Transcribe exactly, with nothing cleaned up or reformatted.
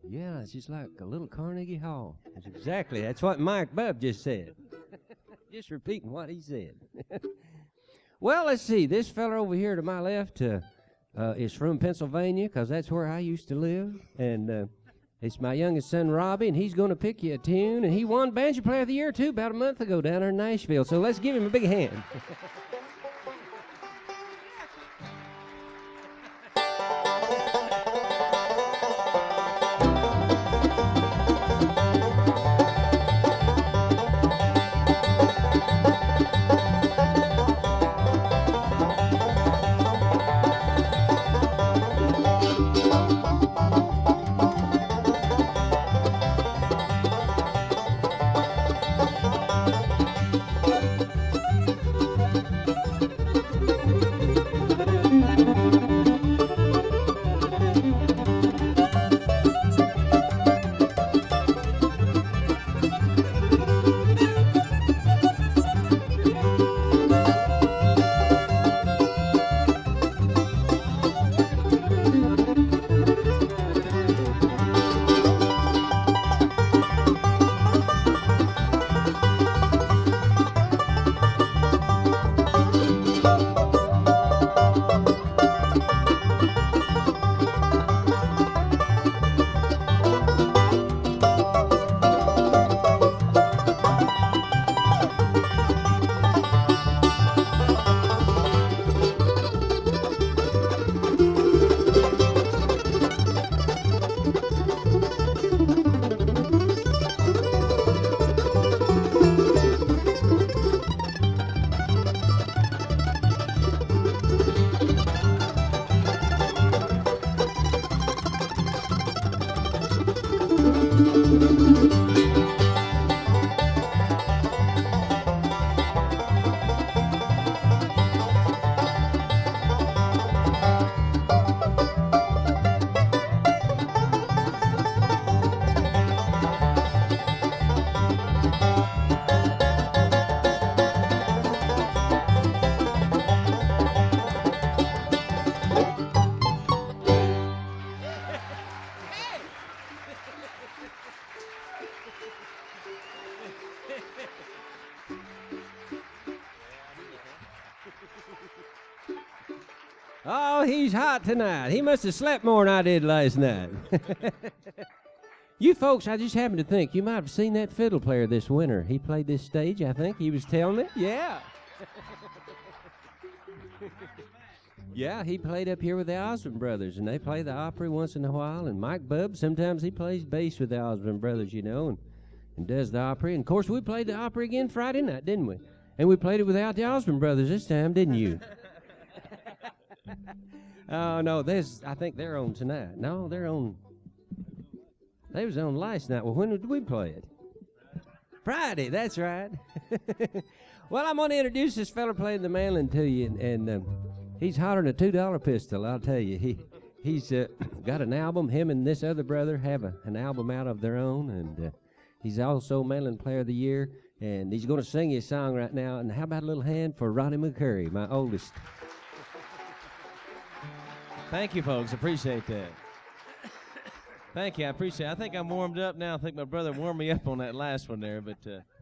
Yeah, it's just like a little Carnegie Hall. That's exactly. That's what Mike Bubb just said. Just repeating what he said. Well, let's see. This fella over here to my left uh, uh, is from Pennsylvania, because that's where I used to live. And uh, it's my youngest son, Robbie, and he's going to pick you a tune. And he won Banjo Player of the Year, too, about a month ago down there in Nashville. So let's give him a big hand. Oh, he's hot tonight. He must have slept more than I did last night. You folks, I just happened to think, you might have seen that fiddle player this winter. He played this stage, I think. He was telling me. Yeah. Yeah, he played up here with the Osmond Brothers, and they play the Opry once in a while. And Mike Bubb, sometimes he plays bass with the Osmond Brothers, you know, and, and does the Opry. And, of course, we played the Opry again Friday night, didn't we? And we played it without the Osmond Brothers this time, didn't you? Oh, no, there's, I think they're on tonight. No, they're on, they was on last night. Well, when did we play it? Friday, that's right. Well, I'm going to introduce this fella playing the mandolin to you, and, and um, he's hotter than a two dollar pistol, I'll tell you. He He's uh, got an album. Him and this other brother have a, an album out of their own, and uh, he's also Mandolin Player of the Year, and he's going to sing his song right now. And how about a little hand for Ronnie McCurry, my oldest? Thank you, folks. Appreciate that. Thank you. I appreciate it. I think I'm warmed up now. I think my brother warmed me up on that last one there, but uh,